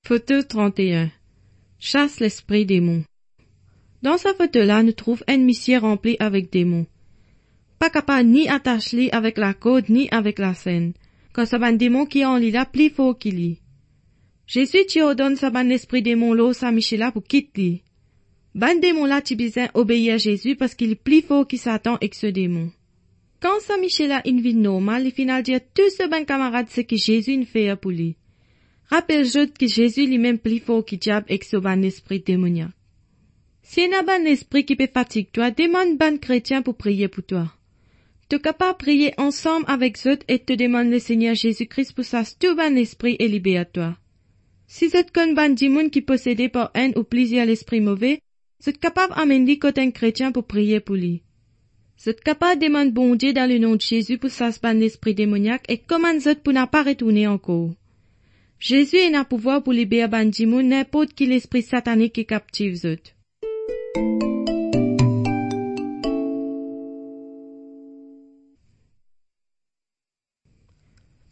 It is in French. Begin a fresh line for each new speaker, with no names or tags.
Photo 31. Chasse l'esprit démon. Dans sa photo-là, nous trouvons un monsieur rempli avec démons. Pas capable ni attacher avec la corde ni avec la scène, quand ça ban démon qui en lit là plus fort qu'il lit. Jésus t'y ordonne ça ban esprit démon là, ça Michel pour quitter. Ban démon là t'y besoin obéir à Jésus parce qu'il est plus fort qui Satan et que ce démon. Quand ça Michel a une vie normale, il finit dire tout ce ban camarade ce que Jésus ne fait pour lui. Rappelle-je que Jésus lui-même plus fort qui diable et que ce ban esprit démoniaque. Si y a un ban esprit qui peut fatiguer toi, demande ban chrétien pour prier pour toi. Tu es capable de prier ensemble avec eux et te demande le Seigneur Jésus-Christ pour ça tout ban esprit est libéré toi. Si vous êtes comme ban démon qui possédé par un ou plusieurs l'esprit mauvais, vous êtes capable d'amener côté un chrétien pour prier pour lui. Vous êtes capable de demander bon Dieu dans le nom de Jésus pour ça ban l'esprit démoniaque et comment vous êtes pour n'a pas retourner encore. Jésus a un pouvoir pour libérer ban démon n'importe qui l'esprit satanique qui captive vous.